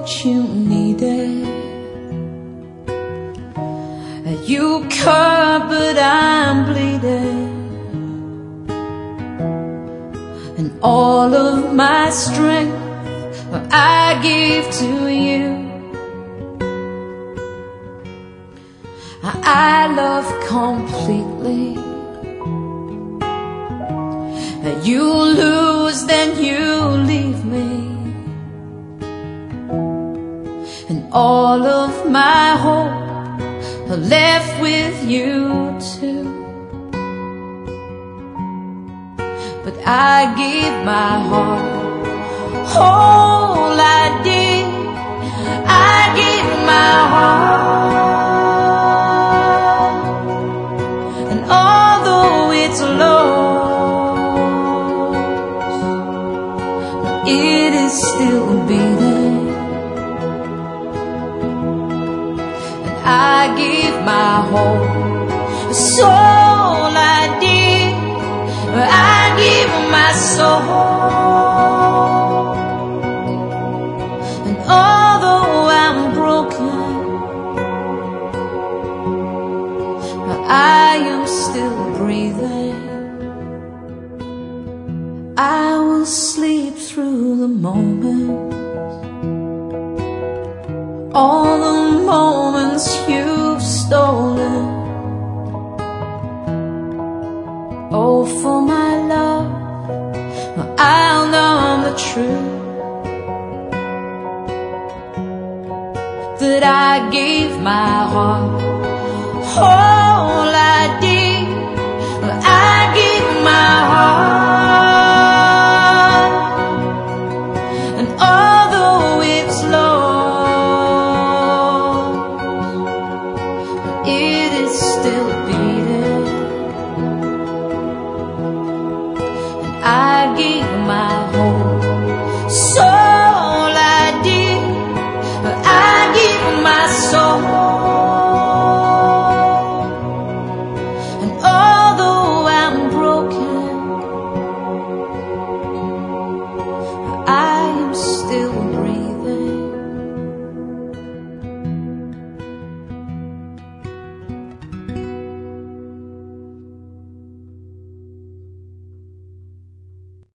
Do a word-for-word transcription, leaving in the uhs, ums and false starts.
what you needed. You curb, but I'm bleeding, and all of my strength I give to you. I love completely. You lose, then you leave me, and all of my hope are left with you too. But I give my heart, all I did, I give my heart, and although it's lost, it is still beating. I give my whole soul, I did, I give my soul, and although I'm broken, I am still breathing. I will sleep through the moments, all the moments you've stolen. Oh, for my love, I'll know the truth, that I gave my heart. Oh,